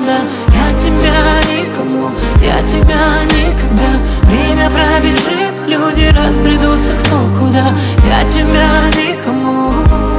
никогда, я тебя никому, я тебя никогда. Время пробежит, люди разбредутся кто куда, я тебя никому.